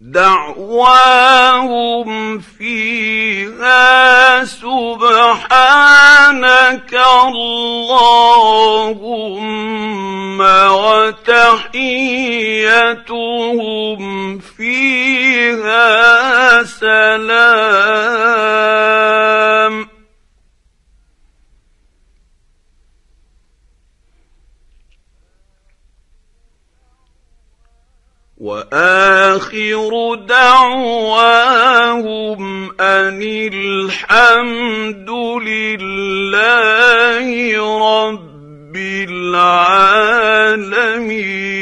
دعواهم فيها سبحانك اللهم وتحيتهم فيها سلام. وآخر دعواهم أن الحمد لله رب العالمين.